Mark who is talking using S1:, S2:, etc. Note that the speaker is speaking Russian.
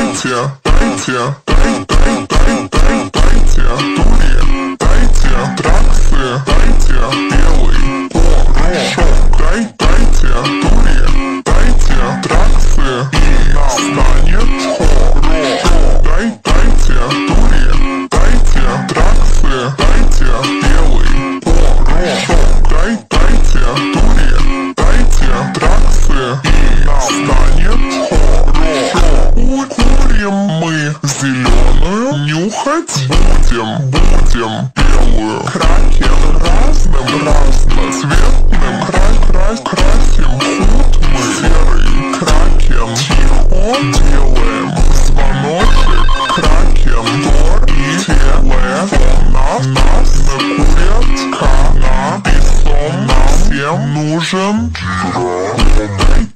S1: дури, дайте траксы, дайте белый порошок, дайте дури, дайте траксы, и настанет хорошо. Дайте дури, дайте траксы, дайте белый порошок, дайте дури, дайте траксы, и настанет хорошо. Курим мы зеленую, нюхать будем белую. Кракен разноцветным, красим худ мы. Серый кракен, тихо делаем звоночек. Кракен тор и телефон нас накурят канаписом. Нам всем нужен